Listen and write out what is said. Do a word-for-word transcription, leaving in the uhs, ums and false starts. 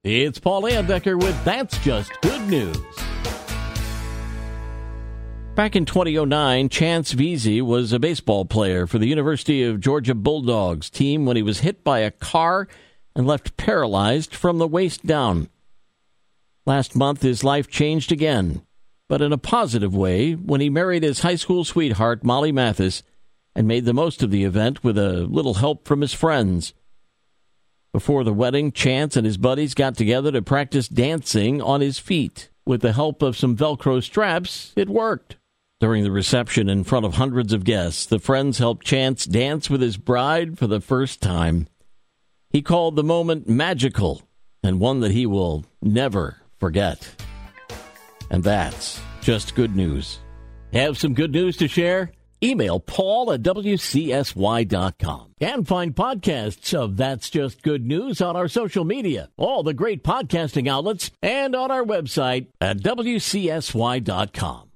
It's Paul Landecker with That's Just Good News. Back in two thousand nine, Chance Vesey was a baseball player for the University of Georgia Bulldogs team when he was hit by a car and left paralyzed from the waist down. Last month, his life changed again, but in a positive way when he married his high school sweetheart, Molly Mathis, and made the most of the event with a little help from his friends. Before the wedding, Chance and his buddies got together to practice dancing on his feet. With the help of some Velcro straps, it worked. During the reception in front of hundreds of guests, the friends helped Chance dance with his bride for the first time. He called the moment magical and one that he will never forget. And that's just good news. Have some good news to share? Email Paul at W C S Y dot com. And find podcasts of That's Just Good News on our social media, all the great podcasting outlets, and on our website at W C S Y dot com.